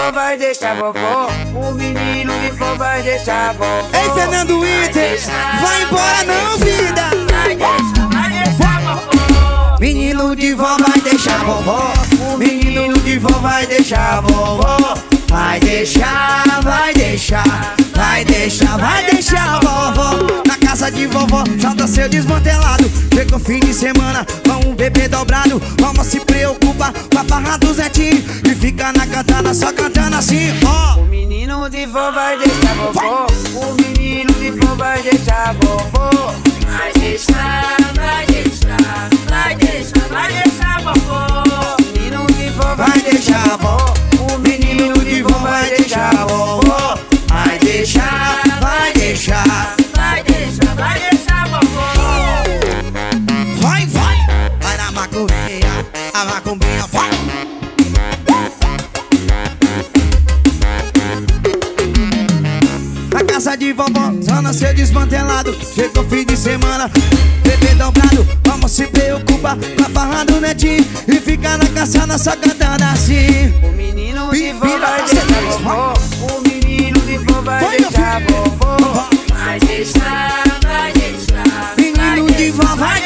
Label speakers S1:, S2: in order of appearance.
S1: vó vai deixar vovó. O menino de vó vai deixar vovó.
S2: Ei, Fernando Winter, vai embora não, vida.
S1: Vai deixar vovó.
S2: Menino de vó vai deixar vovó. O menino de vó vai deixar vovó. Vai deixar, vai deixar, vai deixar, vai deixar vovó. Na casa de vovó, solta seu desmantelado. Chega o fim de semana, vamos beber dobrado. Vamos se preocupar com a farra do Zetinho e fica na cantada, só cantando assim, ó.
S1: O menino de vó vai deixar vovó. O menino de vó vai deixar vovó. Vai deixar, vai deixar, vai deixar, vai deixar vovó. O menino de vó
S2: Vai deixar a vó. O menino de vó vai deixar a vovó. Vai deixar, vai deixar,
S1: vai deixar, vai deixar vovó.
S2: vai, vai. Vai na macumbinha, a macumbinha vai. Na casa de vovó, só não ser desmantelado. Chega o fim de semana, bebê dobrado. Vamos se preocupar com a farra do Netinho e ficar na caçada só cantando assim.
S1: O menino de vó vai deixar vovó. O menino de vó vai deixar vovó. Vai deixar, vai deixar.
S2: Menino de vó vai